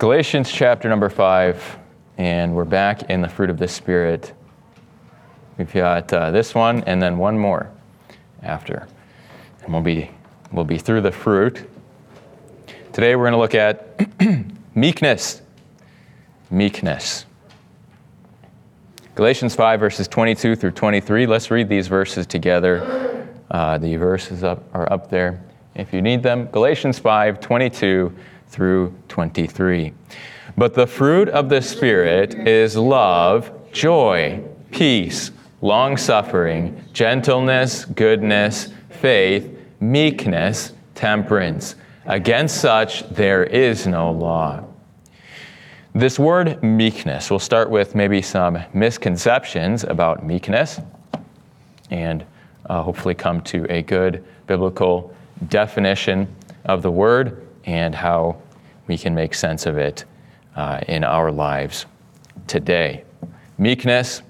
Galatians chapter number 5, and we're back in the fruit of the Spirit. We've got this one and then one more after. And we'll be through the fruit. Today we're going to look at meekness. Meekness. Galatians 5, verses 22 through 23. Let's read these verses together. The verses are up there if you need them. Galatians 5, 22 through 23. But the fruit of the Spirit is love, joy, peace, long-suffering, gentleness, goodness, faith, meekness, temperance. Against such there is no law. This word meekness, we'll start with maybe some misconceptions about meekness and hopefully come to a good biblical definition of the word and how we can make sense of it in our lives today. Meekness,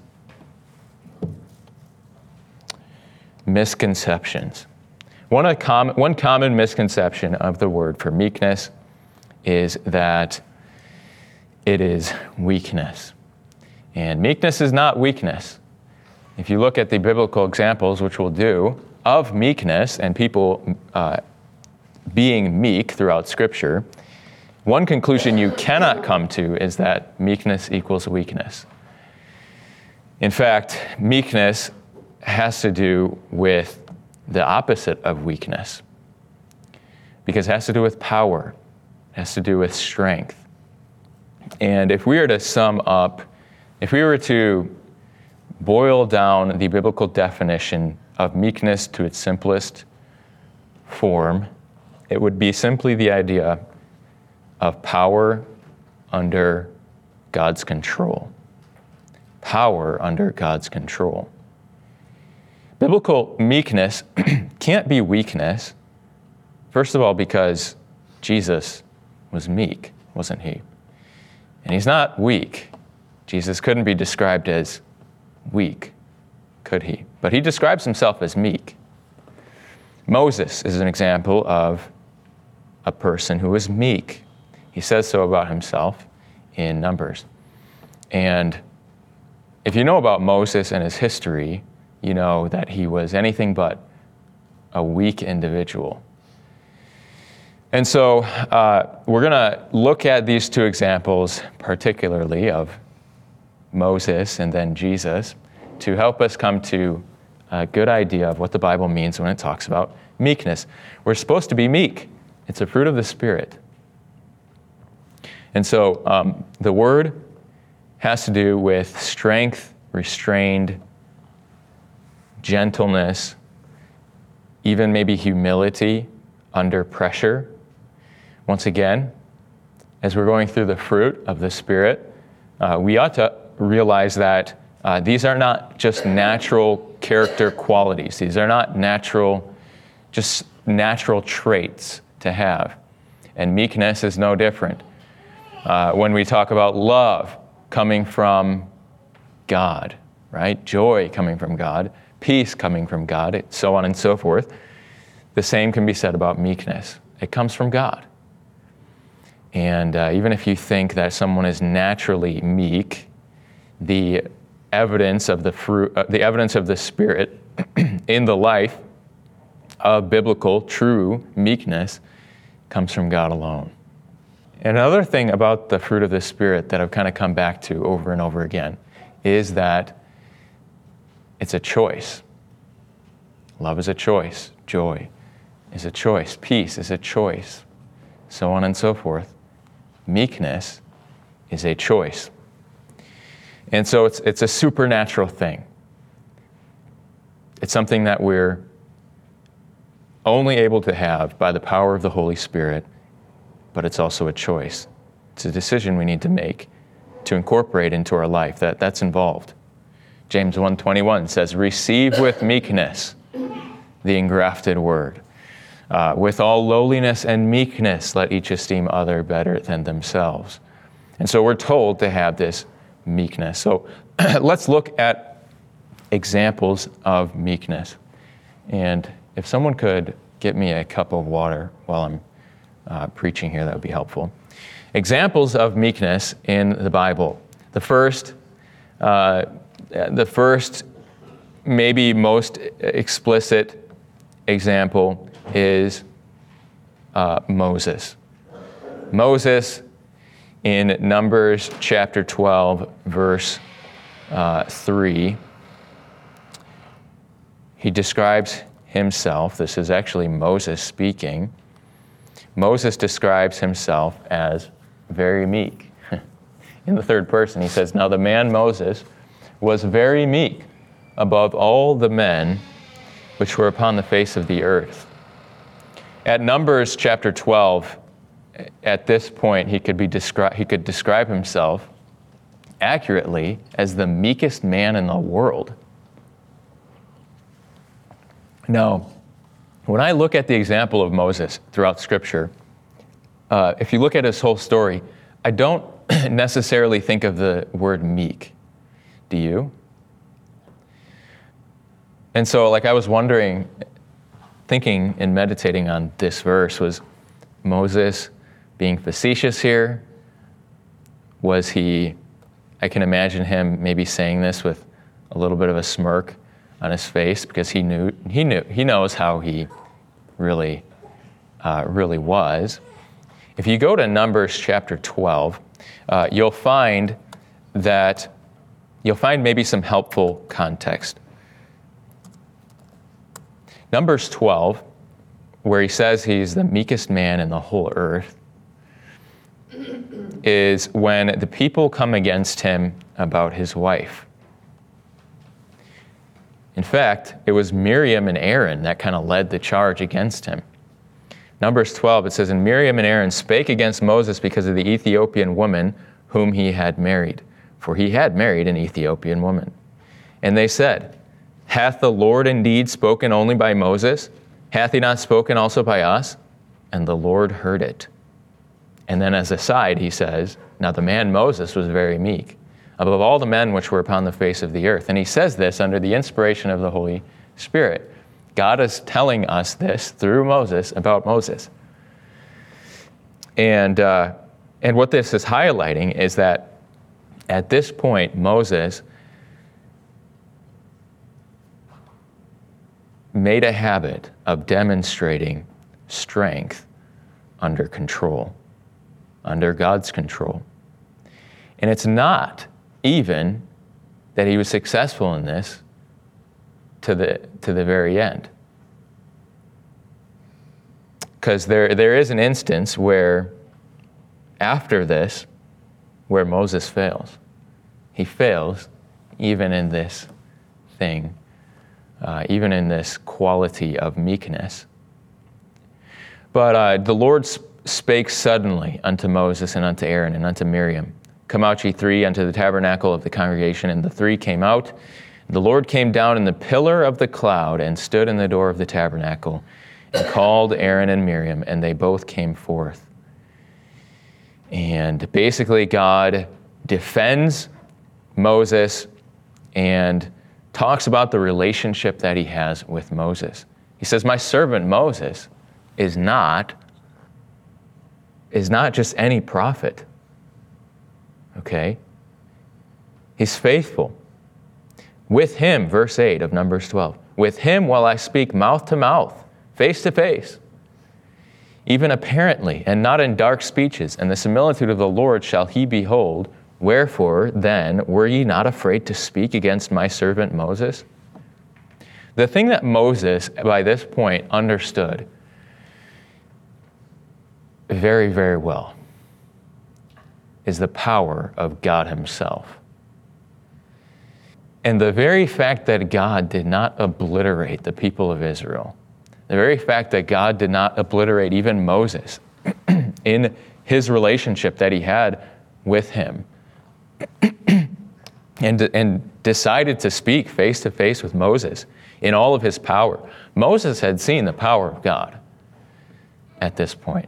misconceptions. One common misconception of the word for meekness is that it is weakness. And meekness is not weakness. If you look at the biblical examples, which we'll do, of meekness and people being meek throughout Scripture, one conclusion you cannot come to is that meekness equals weakness. In fact, meekness has to do with the opposite of weakness, because it has to do with power, it has to do with strength. And if we were to sum up, if we were to boil down the biblical definition of meekness to its simplest form, it would be simply the idea of power under God's control. Power under God's control. Biblical meekness can't be weakness, first of all, because Jesus was meek, wasn't he? And he's not weak. Jesus couldn't be described as weak, could he? But he describes himself as meek. Moses is an example of a person who is meek. He says so about himself in Numbers. And if you know about Moses and his history, you know that he was anything but a weak individual. And so we're going to look at these two examples, particularly of Moses and then Jesus, to help us come to a good idea of what the Bible means when it talks about meekness. We're supposed to be meek. It's a fruit of the Spirit. And so the word has to do with strength, restrained, gentleness, even maybe humility under pressure. Once again, as we're going through the fruit of the Spirit, we ought to realize that these are not just natural character qualities. These are not just natural traits to have. And meekness is no different. When we talk about love coming from God, right? Joy coming from God, peace coming from God, so on and so forth. The same can be said about meekness. It comes from God. And even if you think that someone is naturally meek, the evidence of the evidence of the Spirit in the life of biblical, true meekness comes from God alone. Another thing about the fruit of the Spirit that I've kind of come back to over and over again is that it's a choice. Love is a choice. Joy is a choice. Peace is a choice. So on and so forth. Meekness is a choice. And so it's a supernatural thing. It's something that we're only able to have by the power of the Holy Spirit, but it's also a choice. It's a decision we need to make to incorporate into our life. That's involved. James 1:21 says, "Receive with meekness the engrafted word. With all lowliness and meekness, let each esteem other better than themselves." And so we're told to have this meekness. So let's look at examples of meekness. And if someone could get me a cup of water while I'm preaching here, that would be helpful. examples of meekness in the Bible. The first, maybe most explicit example is Moses. Moses in Numbers chapter 12, verse 3, he describes himself. This is actually Moses speaking. Moses describes himself as very meek. In the third person, he says, "Now the man Moses was very meek above all the men which were upon the face of the earth." At Numbers chapter 12, at this point, he could describe himself accurately as the meekest man in the world. Now, when I look at the example of Moses throughout Scripture, if you look at his whole story, I don't necessarily think of the word meek. Do you? And so, I was wondering, thinking and meditating on this verse, was Moses being facetious here? Was he, I can imagine him maybe saying this with a little bit of a smirk on his face because he knows how he really was. If you go to Numbers chapter 12, you'll find maybe some helpful context. Numbers 12, where he says he's the meekest man in the whole earth, is when the people come against him about his wife. In fact, it was Miriam and Aaron that kind of led the charge against him. Numbers 12, it says, "And Miriam and Aaron spake against Moses because of the Ethiopian woman whom he had married, for he had married an Ethiopian woman. And they said, Hath the Lord indeed spoken only by Moses? Hath he not spoken also by us? And the Lord heard it." And then as a side, he says, "Now the man Moses was very meek, above all the men which were upon the face of the earth." And he says this under the inspiration of the Holy Spirit. God is telling us this through Moses about Moses. And what this is highlighting is that at this point, Moses made a habit of demonstrating strength under control, under God's control. And it's not even that he was successful in this to the very end. Because there is an instance where, after this, where Moses fails. He fails even in this thing, even in this quality of meekness. But the Lord spake suddenly unto Moses and unto Aaron and unto Miriam, "Come out ye three unto the tabernacle of the congregation." And the three came out. The Lord came down in the pillar of the cloud and stood in the door of the tabernacle and called Aaron and Miriam, and they both came forth. And basically God defends Moses and talks about the relationship that he has with Moses. He says, "My servant Moses is not just any prophet." Okay? He's faithful. With him, verse 8 of Numbers 12, "With him will I speak mouth to mouth, face to face, even apparently, and not in dark speeches, and the similitude of the Lord shall he behold. Wherefore, then, were ye not afraid to speak against my servant Moses?" The thing that Moses, by this point, understood very, very well is the power of God himself. And the very fact that God did not obliterate the people of Israel, the very fact that God did not obliterate even Moses in his relationship that he had with him, and decided to speak face to face with Moses in all of his power. Moses had seen the power of God at this point.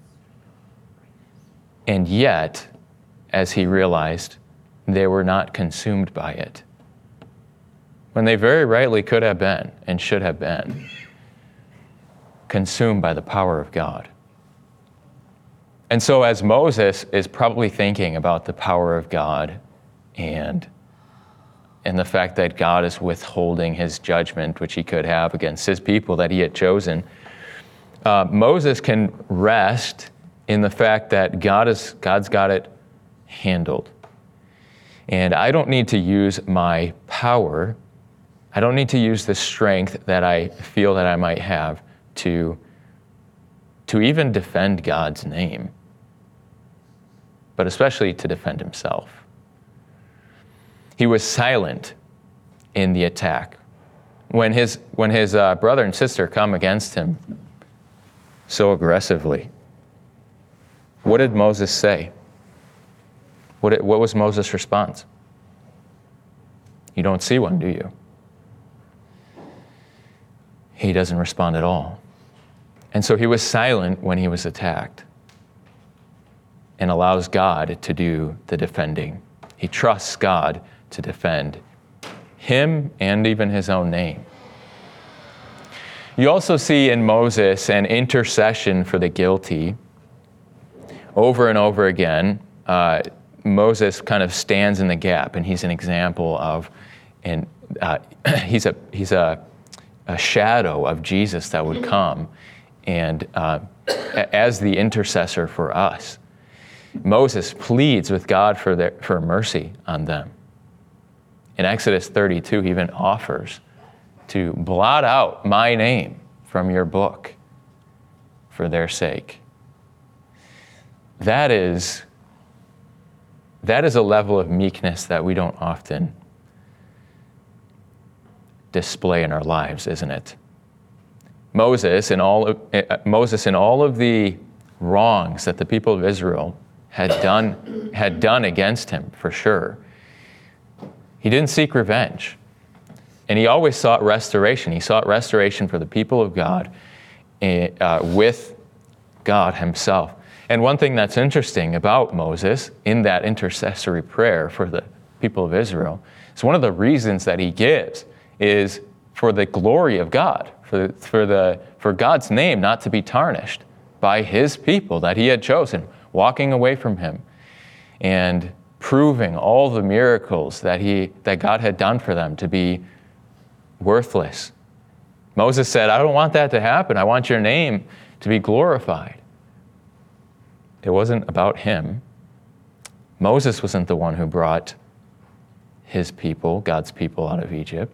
And yet, as he realized, they were not consumed by it, when they very rightly could have been and should have been consumed by the power of God. And so as Moses is probably thinking about the power of God and the fact that God is withholding his judgment, which he could have against his people that he had chosen, Moses can rest in the fact that God's got it handled. And I don't need to use my power. I don't need to use the strength that I feel that I might have to even defend God's name, but especially to defend himself. He was silent in the attack. When his brother and sister come against him so aggressively, what did Moses say? What was Moses' response? You don't see one, do you? He doesn't respond at all. And so he was silent when he was attacked and allows God to do the defending. He trusts God to defend him and even his own name. You also see in Moses an intercession for the guilty. Over and over again, Moses kind of stands in the gap, and he's an example of, and he's a shadow of Jesus that would come, and as the intercessor for us. Moses pleads with God for mercy on them. In Exodus 32, he even offers to blot out my name from your book for their sake. That is a level of meekness that we don't often display in our lives, isn't it? Moses, in all of the wrongs that the people of Israel had done against him, for sure, he didn't seek revenge. And he always sought restoration. He sought restoration for the people of God with God himself. And one thing that's interesting about Moses in that intercessory prayer for the people of Israel is one of the reasons that he gives is for the glory of God, for God's name not to be tarnished by his people that he had chosen, walking away from him and proving all the miracles that God had done for them to be worthless. Moses said, I don't want that to happen. I want your name to be glorified. It wasn't about him. Moses wasn't the one who brought his people, God's people, out of Egypt.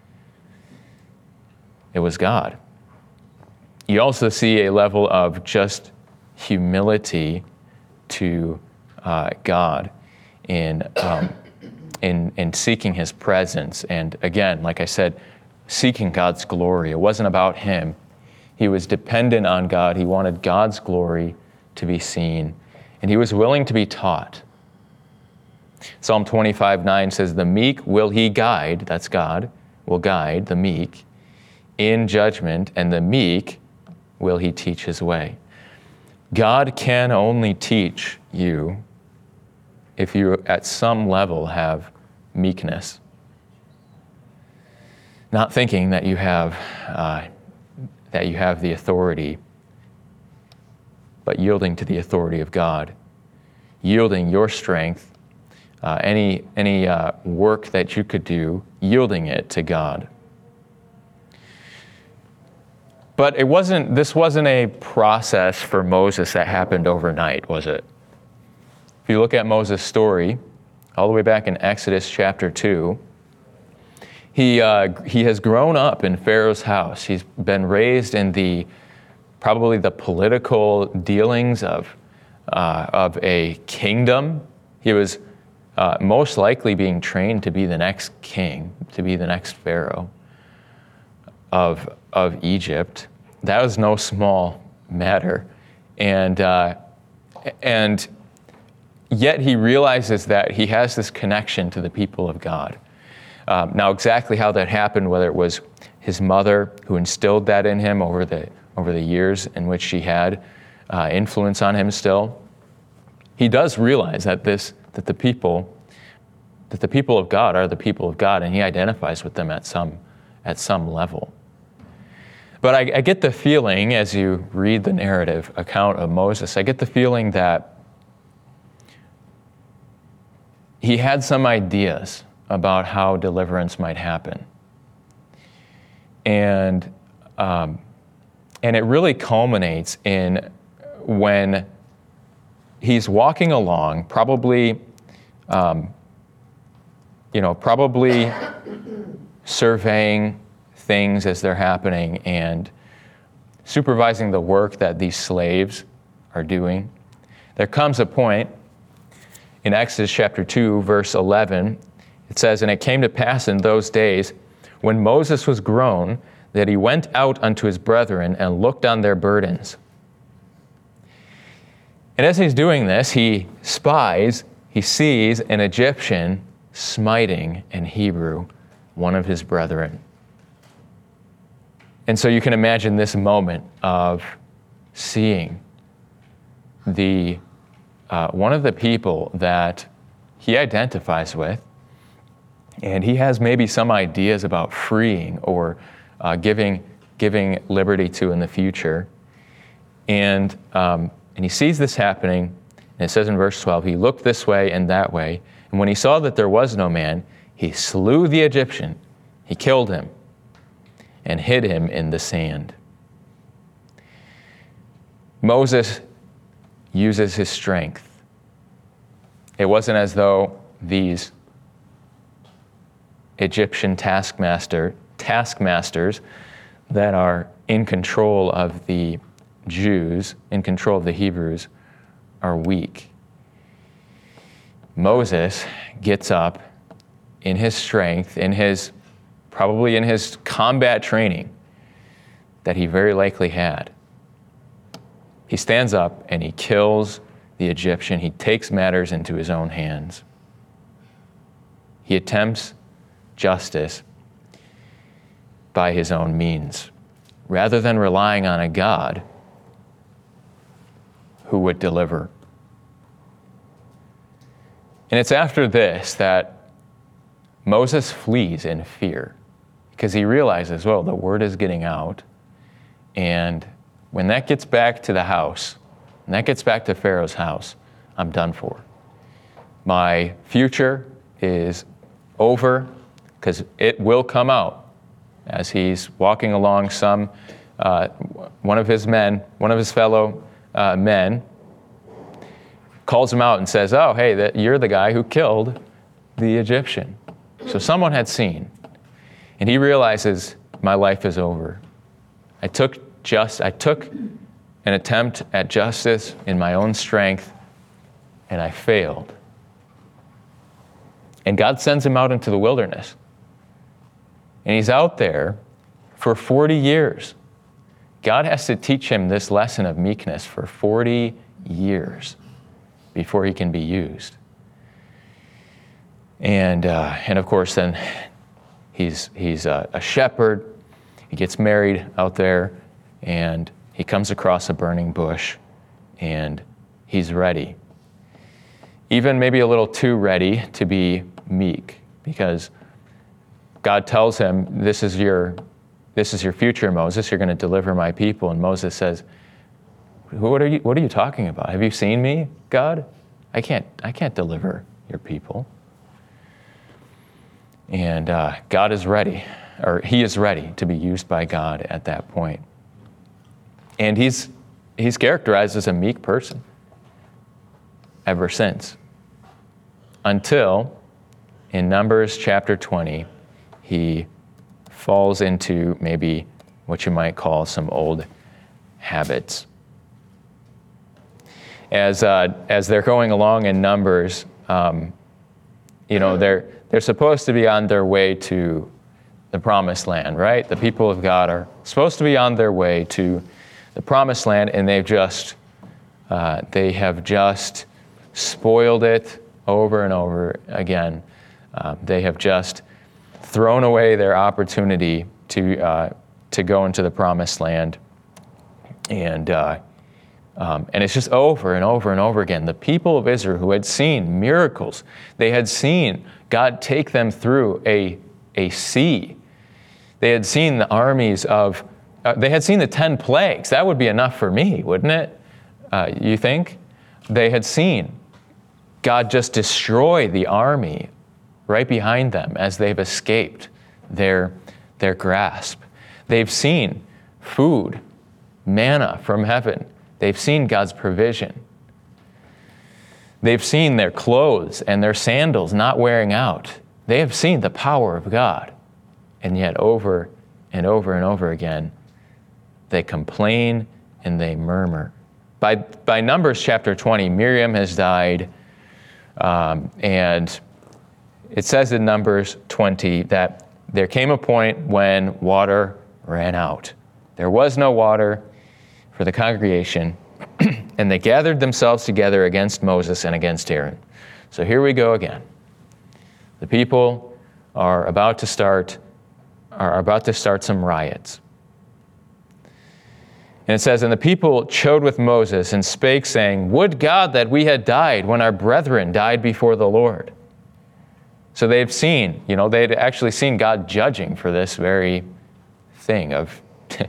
It was God. You also see a level of just humility to God in seeking his presence. And again, like I said, seeking God's glory. It wasn't about him. He was dependent on God. He wanted God's glory to be seen, and he was willing to be taught. Psalm 25:9 says, the meek will he guide, that's God, will guide the meek in judgment, and the meek will he teach his way. God can only teach you if you at some level have meekness. Not thinking that you have the authority, but yielding to the authority of God, yielding your strength, any work that you could do, yielding it to God. But this wasn't a process for Moses that happened overnight, was it? If you look at Moses' story, all the way back in Exodus chapter 2, he has grown up in Pharaoh's house. He's been raised in probably the political dealings of a kingdom. He was most likely being trained to be the next king, to be the next Pharaoh of Egypt. That was no small matter. And yet he realizes that he has this connection to the people of God. Now, exactly how that happened, whether it was his mother who instilled that in him over the years in which she had influence on him still, he does realize that the people of God are the people of God, and he identifies with them at some level. But I get the feeling, as you read the narrative account of Moses, I get the feeling that he had some ideas about how deliverance might happen. And it really culminates in when he's walking along, probably surveying things as they're happening and supervising the work that these slaves are doing. There comes a point in Exodus chapter 2, verse 11, it says, "And it came to pass in those days, when Moses was grown, that he went out unto his brethren and looked on their burdens. And as he's doing this, he sees an Egyptian smiting an Hebrew, one of his brethren." And so you can imagine this moment of seeing one of the people that he identifies with, and he has maybe some ideas about freeing or giving liberty to in the future. And he sees this happening, and it says in verse 12, "He looked this way and that way, and when he saw that there was no man, he slew the Egyptian, he killed him, and hid him in the sand." Moses uses his strength. It wasn't as though these Egyptian taskmasters that are in control of the Jews, in control of the Hebrews, are weak. Moses gets up in his strength, probably in his combat training that he very likely had. He stands up and he kills the Egyptian. He takes matters into his own hands. He attempts justice by his own means, rather than relying on a God who would deliver. And it's after this that Moses flees in fear, because he realizes, well, the word is getting out, and when that gets back to the house, and that gets back to Pharaoh's house, I'm done for. My future is over, because it will come out as he's walking along one of his fellow men, calls him out and says, "Oh, hey, you're the guy who killed the Egyptian." So someone had seen, and he realizes, my life is over. I took an attempt at justice in my own strength, and I failed. And God sends him out into the wilderness. And he's out there for 40 years. God has to teach him this lesson of meekness for 40 years before he can be used. And of course, then he's a shepherd. He gets married out there, and he comes across a burning bush, and he's ready. Even maybe a little too ready to be meek, because God tells him, this is your future, Moses. You're going to deliver my people. And Moses says, what are you talking about? Have you seen me, God? I can't deliver your people. And God is ready, or he is ready to be used by God at that point. And he's characterized as a meek person ever since, until in Numbers chapter 20, he falls into maybe what you might call some old habits. As they're going along in Numbers, they're supposed to be on their way to the promised land, right? The people of God are supposed to be on their way to the promised land, and they have just spoiled it over and over again. They have just thrown away their opportunity to go into the promised land, and it's just over and over and over again. The people of Israel, who had seen miracles, they had seen God take them through a sea. They had seen the armies of They had seen the 10 plagues. That would be enough for me, wouldn't it? You think? They had seen God just destroy the army right behind them as they've escaped their grasp. They've seen food, manna from heaven. They've seen God's provision. They've seen their clothes and their sandals not wearing out. They have seen the power of God. And yet over and over and over again, they complain and they murmur. By Numbers chapter 20, Miriam has died, and it says in Numbers 20 that there came a point when water ran out. There was no water for the congregation, and they gathered themselves together against Moses and against Aaron. So here we go again. The people are about to start some riots. And it says, and the people chode with Moses and spake, saying, would God that we had died when our brethren died before the Lord. So they'd actually seen God judging for this very thing of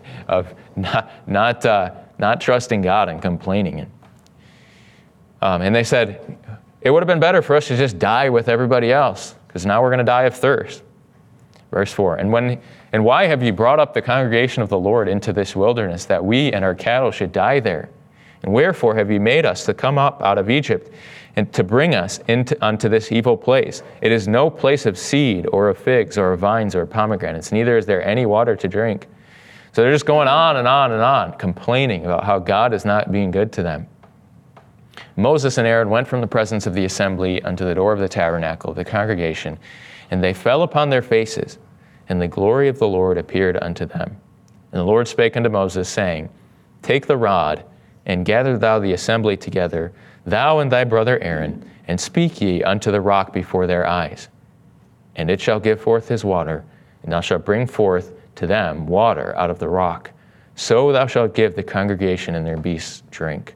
not trusting God and complaining. And they said, it would have been better for us to just die with everybody else, because now we're going to die of thirst. Verse 4, and why have you brought up the congregation of the Lord into this wilderness, that we and our cattle should die there? And wherefore have you made us to come up out of Egypt, and to bring us unto this evil place? It is no place of seed, or of figs, or of vines, or pomegranates, neither is there any water to drink. So they're just going on and on and on, complaining about how God is not being good to them. Moses and Aaron went from the presence of the assembly unto the door of the tabernacle of the congregation, and they fell upon their faces, and the glory of the Lord appeared unto them. And the Lord spake unto Moses, saying, take the rod, and gather thou the assembly together, thou and thy brother Aaron, and speak ye unto the rock before their eyes. And it shall give forth his water, and thou shalt bring forth to them water out of the rock. So thou shalt give the congregation and their beasts drink.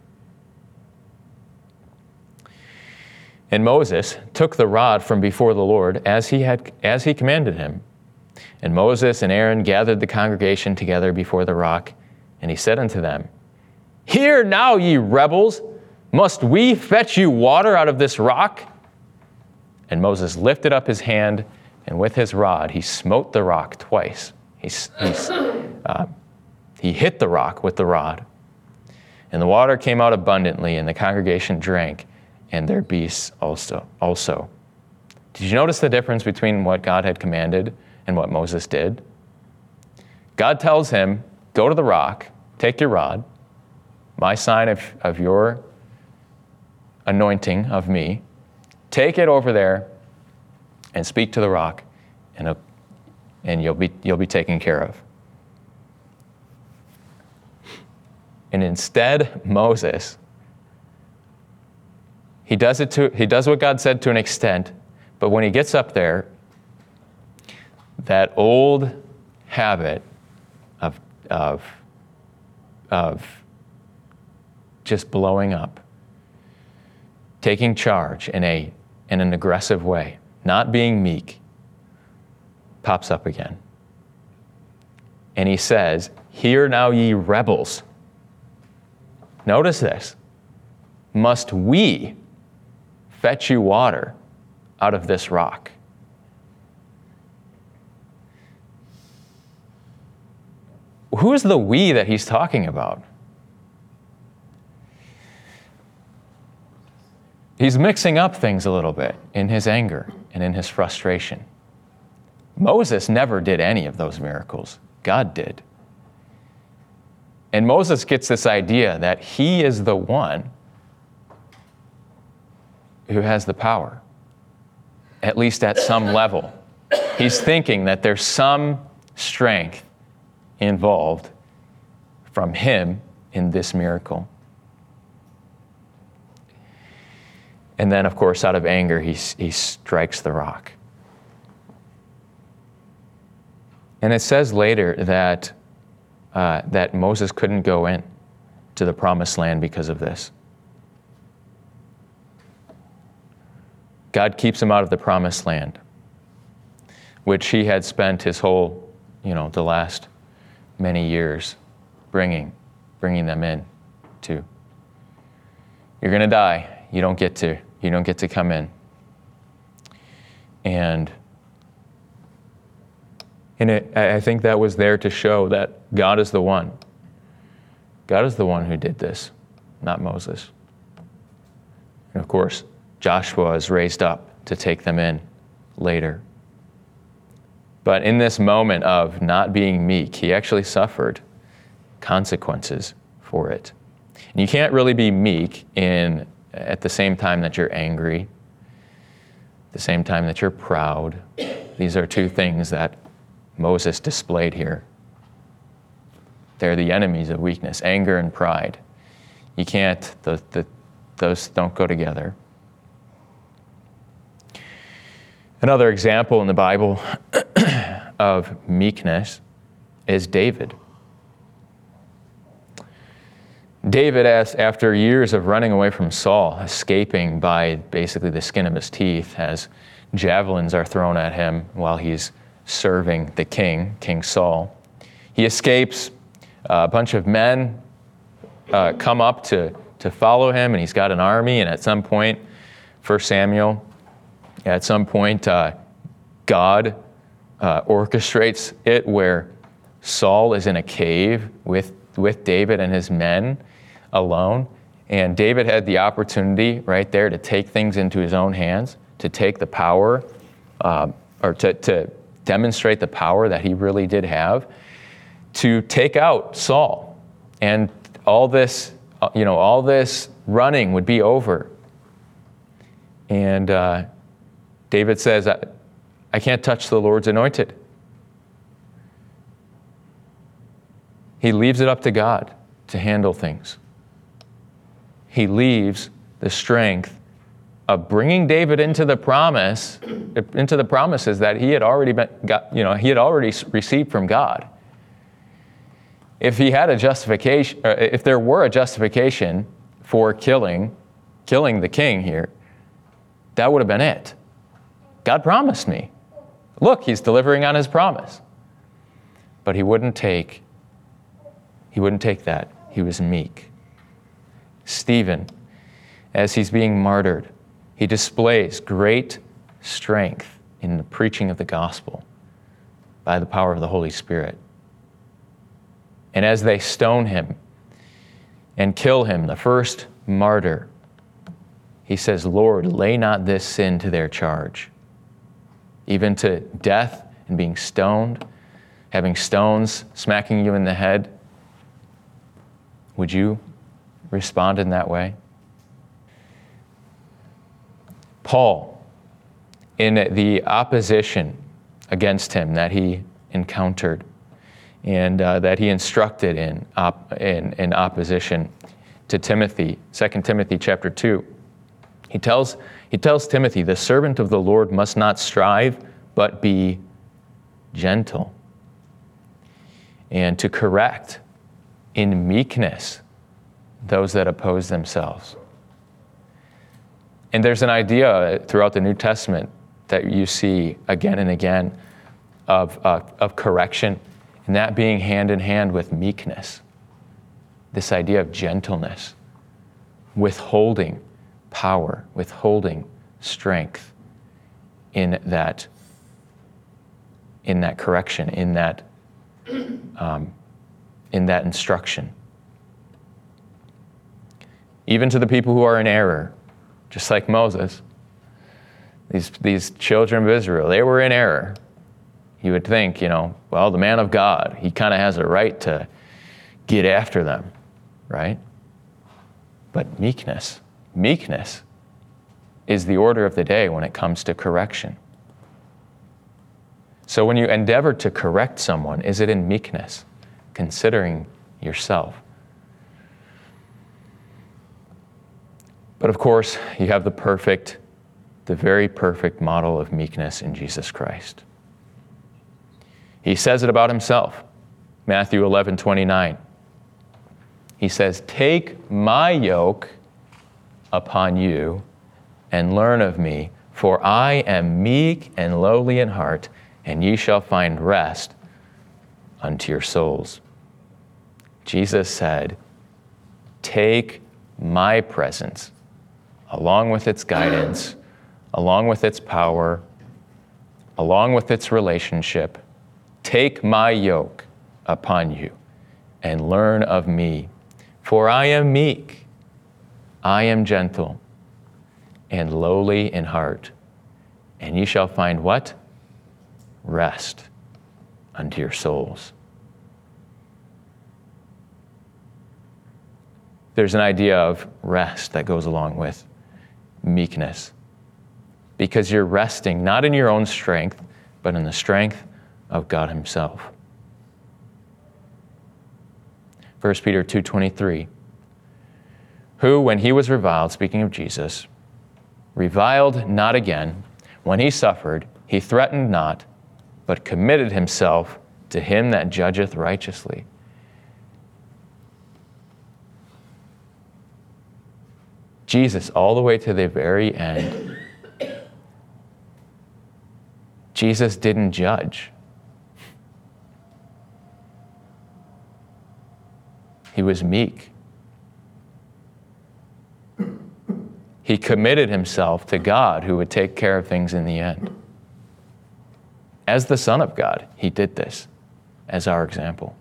And Moses took the rod from before the Lord as he commanded him. And Moses and Aaron gathered the congregation together before the rock, and he said unto them, hear now, ye rebels, must we fetch you water out of this rock? And Moses lifted up his hand, and with his rod he smote the rock twice. He hit the rock with the rod, and the water came out abundantly, and the congregation drank, and their beasts also. Did you notice the difference between what God had commanded and what Moses did? God tells him, go to the rock, take your rod, my sign of your anointing of me, take it over there and speak to the rock, and you'll be taken care of. And instead, Moses, he does what God said to an extent, but when he gets up there, that old habit of just blowing up, taking charge in an aggressive way, not being meek, pops up again. And he says, hear now, ye rebels. Notice this. Must we fetch you water out of this rock? Who's the we that he's talking about? He's mixing up things a little bit in his anger and in his frustration. Moses never did any of those miracles. God did. And Moses gets this idea that he is the one who has the power, at least at some level. He's thinking that there's some strength involved from him in this miracle. And then, of course, out of anger, he strikes the rock. And it says later that Moses couldn't go in to the promised land because of this. God keeps him out of the promised land, which he had spent his whole, the last many years bringing them in to. You're going to die. You don't get to come in. And I think that was there to show that God is the one. God is the one who did this, not Moses. And of course, Joshua is raised up to take them in later. But in this moment of not being meek, he actually suffered consequences for it. And you can't really be meek at the same time that you're angry, at the same time that you're proud. These are two things that Moses displayed here. They're the enemies of weakness, anger and pride. You can't, those don't go together. Another example in the Bible of meekness is David. David, after years of running away from Saul, escaping by basically the skin of his teeth as javelins are thrown at him while he's serving the king, King Saul, he escapes. A bunch of men come up to follow him, and he's got an army, and at some point, 1 Samuel, at some point, God orchestrates it where Saul is in a cave with David and his men alone, and David had the opportunity right there to take things into his own hands, to take the power, or to demonstrate the power that he really did have, to take out Saul, and all this running would be over. And David says, I can't touch the Lord's anointed. He leaves it up to God to handle things. He leaves the strength of bringing David into the promises that he had already received from God. If he had a justification, if there were a justification for killing the king here, that would have been it. God promised me. Look, he's delivering on his promise. But he wouldn't take that. He was meek. Stephen, as he's being martyred, he displays great strength in the preaching of the gospel by the power of the Holy Spirit. And as they stone him and kill him, the first martyr, he says, Lord, lay not this sin to their charge. Even to death and being stoned, having stones smacking you in the head, would you respond in that way? Paul, in the opposition against him that he encountered, and that he instructed in opposition to Timothy, 2 Timothy chapter 2. He tells Timothy, the servant of the Lord must not strive, but be gentle, and to correct in meekness those that oppose themselves. And there's an idea throughout the New Testament that you see again and again of correction, and that being hand in hand with meekness. This idea of gentleness, withholding power, withholding strength in that correction, in that instruction. Even to the people who are in error, just like Moses, these children of Israel, they were in error. You would think, well, the man of God, he kind of has a right to get after them, right? But meekness is the order of the day when it comes to correction. So when you endeavor to correct someone, is it in meekness, considering yourself? But of course, you have the very perfect model of meekness in Jesus Christ. He says it about himself, Matthew 11:29. He says, "Take my yoke upon you and learn of me, for I am meek and lowly in heart, and ye shall find rest unto your souls." Jesus said, take my presence, along with its guidance, along with its power, along with its relationship, take my yoke upon you and learn of me. For I am meek, I am gentle, and lowly in heart, and ye shall find what? Rest unto your souls. There's an idea of rest that goes along with meekness, because you're resting not in your own strength, but in the strength of God himself. 1 Peter 2:23, who, when he was reviled, speaking of Jesus, reviled not again. When he suffered, he threatened not, but committed himself to him that judgeth righteously. Jesus, all the way to the very end, Jesus didn't judge. He was meek. He committed himself to God, who would take care of things in the end. As the Son of God, he did this as our example.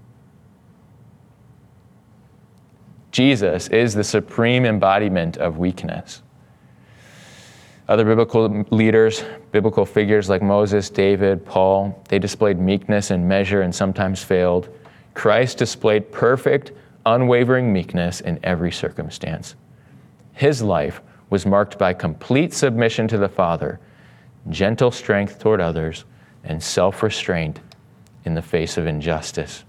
Jesus is the supreme embodiment of weakness. Other biblical leaders, biblical figures like Moses, David, Paul, they displayed meekness in measure and sometimes failed. Christ displayed perfect, unwavering meekness in every circumstance. His life was marked by complete submission to the Father, gentle strength toward others, and self-restraint in the face of injustice.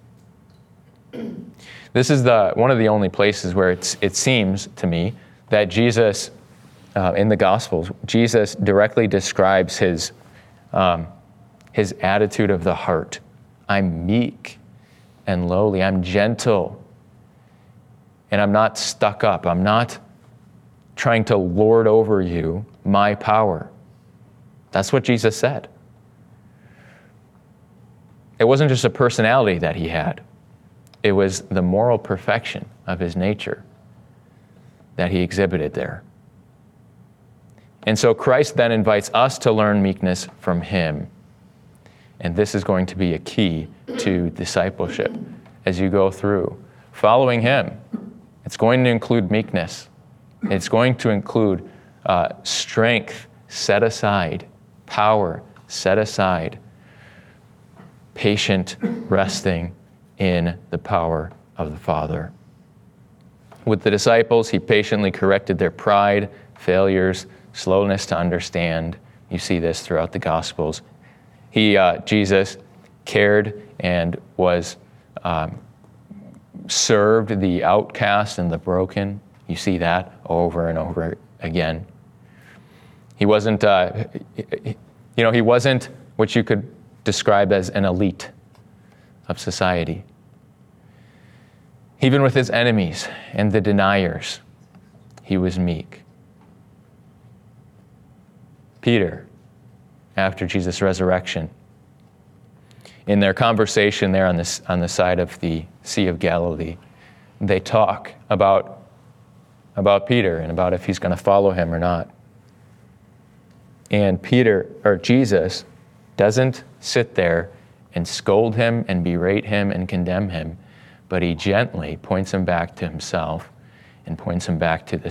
This is one of the only places where it seems to me that Jesus, in the Gospels, Jesus directly describes his attitude of the heart. I'm meek and lowly. I'm gentle. And I'm not stuck up. I'm not trying to lord over you my power. That's what Jesus said. It wasn't just a personality that he had. It was the moral perfection of his nature that he exhibited there. And so Christ then invites us to learn meekness from him. And this is going to be a key to discipleship as you go through. Following him, it's going to include meekness. It's going to include strength set aside, power set aside, patient resting in the power of the Father. With the disciples, he patiently corrected their pride, failures, slowness to understand. You see this throughout the Gospels. Jesus cared and was served the outcast and the broken. You see that over and over again. He wasn't, he wasn't what you could describe as an elite of society. Even with his enemies and the deniers, he was meek. Peter, after Jesus' resurrection, in their conversation there on the side of the Sea of Galilee, they talk about Peter and about if he's going to follow him or not. And Jesus doesn't sit there and scold him and berate him and condemn him, but he gently points him back to himself and points him back to the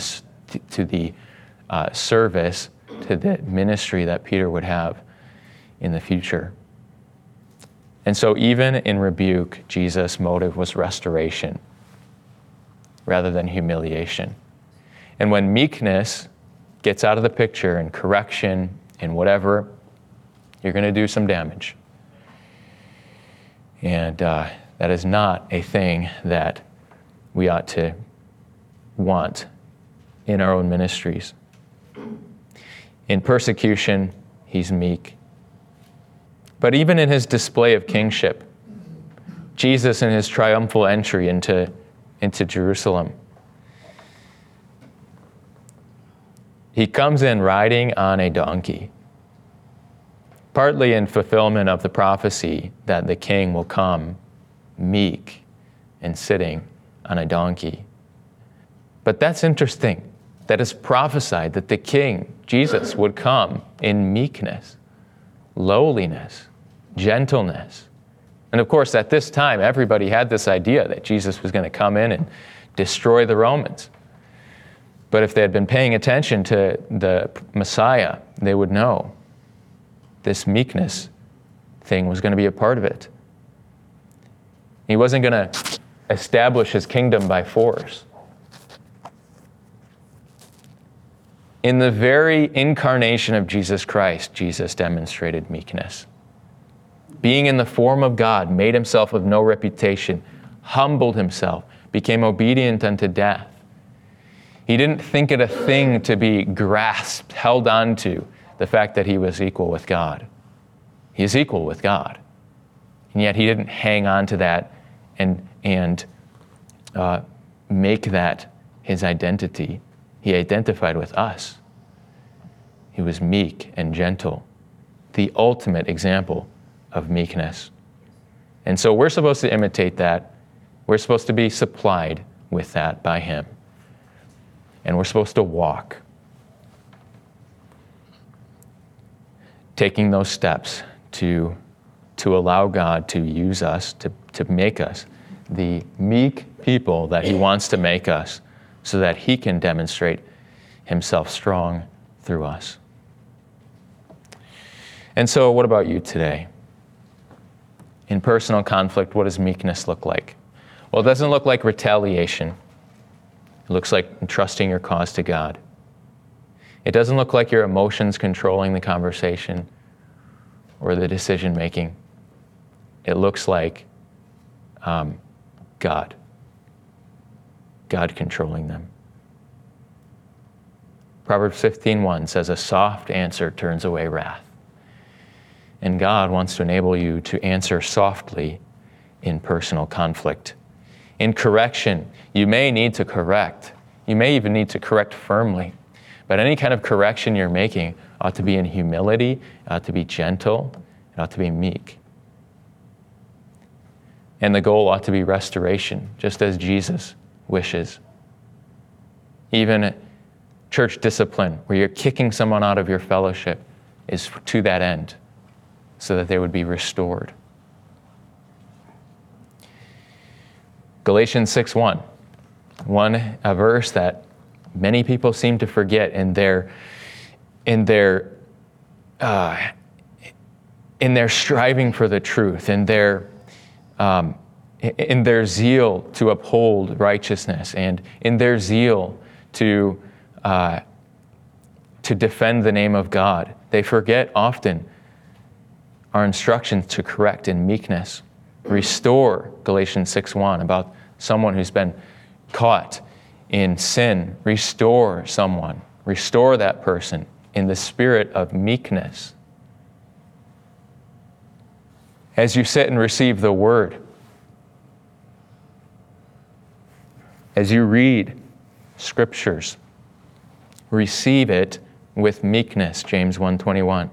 service, to the ministry that Peter would have in the future. And so even in rebuke, Jesus' motive was restoration rather than humiliation. And when meekness gets out of the picture and correction and whatever, you're going to do some damage. And that is not a thing that we ought to want in our own ministries. In persecution, he's meek. But even in his display of kingship, Jesus in his triumphal entry into Jerusalem, he comes in riding on a donkey, partly in fulfillment of the prophecy that the king will come meek and sitting on a donkey. But that's interesting. That is prophesied that the King, Jesus, would come in meekness, lowliness, gentleness. And of course, at this time, everybody had this idea that Jesus was going to come in and destroy the Romans. But if they had been paying attention to the Messiah, they would know this meekness thing was going to be a part of it. He wasn't going to establish his kingdom by force. In the very incarnation of Jesus Christ, Jesus demonstrated meekness. Being in the form of God, made himself of no reputation, humbled himself, became obedient unto death. He didn't think it a thing to be grasped, held onto, the fact that he was equal with God. He is equal with God. And yet he didn't hang on to that and make that his identity. He identified with us. He was meek and gentle, the ultimate example of meekness. And so we're supposed to imitate that. We're supposed to be supplied with that by him. And we're supposed to walk, taking those steps to allow God to use us, to make us the meek people that he wants to make us, so that he can demonstrate himself strong through us. And so what about you today? In personal conflict, what does meekness look like? Well, it doesn't look like retaliation. It looks like entrusting your cause to God. It doesn't look like your emotions controlling the conversation or the decision making. It looks like God controlling them. Proverbs 15:1 says, "A soft answer turns away wrath." And God wants to enable you to answer softly in personal conflict. In correction, you may need to correct. You may even need to correct firmly. But any kind of correction you're making ought to be in humility, ought to be gentle, it ought to be meek. And the goal ought to be restoration, just as Jesus wishes. Even church discipline, where you're kicking someone out of your fellowship, is to that end, so that they would be restored. Galatians 6:1, a verse that many people seem to forget in their striving for the truth, in their zeal to uphold righteousness, and in their zeal to defend the name of God. They forget often our instructions to correct in meekness. Restore, Galatians 6:1, about someone who's been caught in sin. Restore someone. Restore that person in the spirit of meekness. As you sit and receive the word, as you read scriptures, receive it with meekness, James 1:21.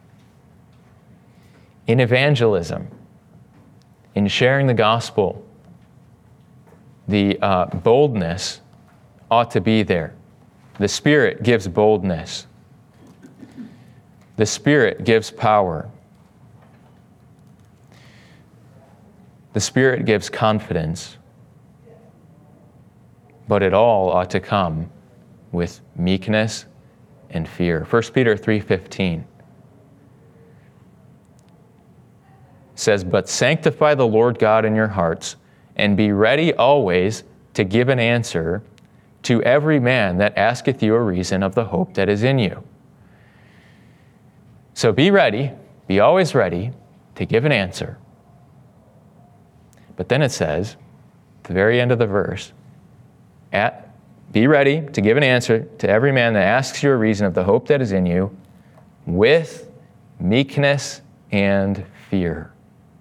In evangelism, in sharing the gospel, the boldness ought to be there. The Spirit gives boldness. The Spirit gives power. The Spirit gives confidence. But it all ought to come with meekness and fear. 1 Peter 3:15 says, "But sanctify the Lord God in your hearts, and be ready always to give an answer to every man that asketh you a reason of the hope that is in you." So be ready, be always ready to give an answer. But then it says, at the very end of the verse, be ready to give an answer to every man that asks you a reason of the hope that is in you, with meekness and fear.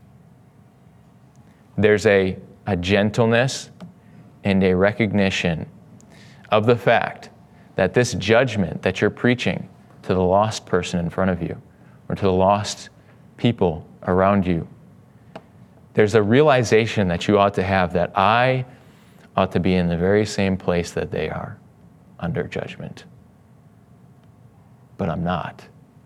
There's a gentleness and a recognition of the fact that this judgment that you're preaching to the lost person in front of you, or to the lost people around you, there's a realization that you ought to have that I ought to be in the very same place that they are, under judgment. But I'm not.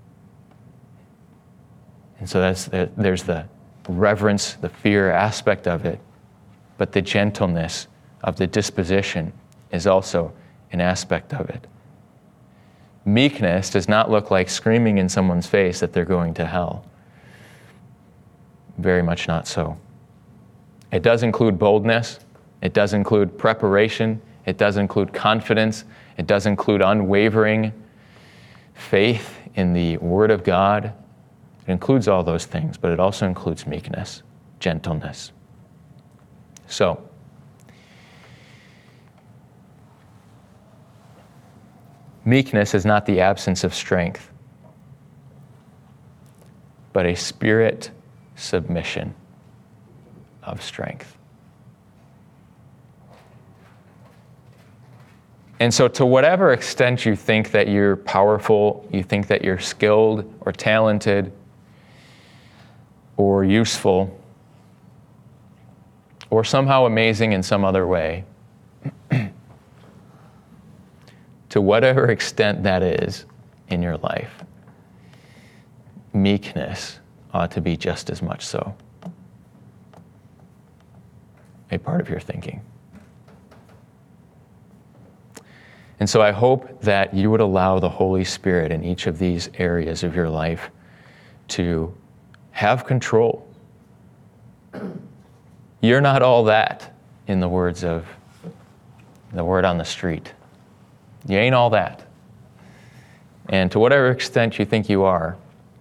And so there's the reverence, the fear aspect of it, but the gentleness of the disposition is also an aspect of it. Meekness does not look like screaming in someone's face that they're going to hell. Very much not so. It does include boldness. It does include preparation. It does include confidence. It does include unwavering faith in the Word of God. It includes all those things, but it also includes meekness, gentleness. So, meekness is not the absence of strength, but a spirit submission of strength. And so to whatever extent you think that you're powerful, you think that you're skilled or talented or useful or somehow amazing in some other way, to whatever extent that is in your life, meekness ought to be just as much so a part of your thinking. And so I hope that you would allow the Holy Spirit in each of these areas of your life to have control. You're not all that, in the words of the word on the street. You ain't all that. And to whatever extent you think you are,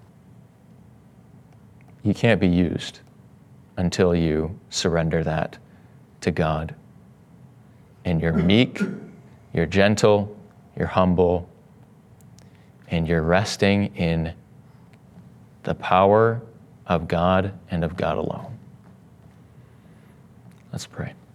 you can't be used until you surrender that to God. And you're meek, you're gentle, you're humble, and you're resting in the power of God and of God alone. Let's pray.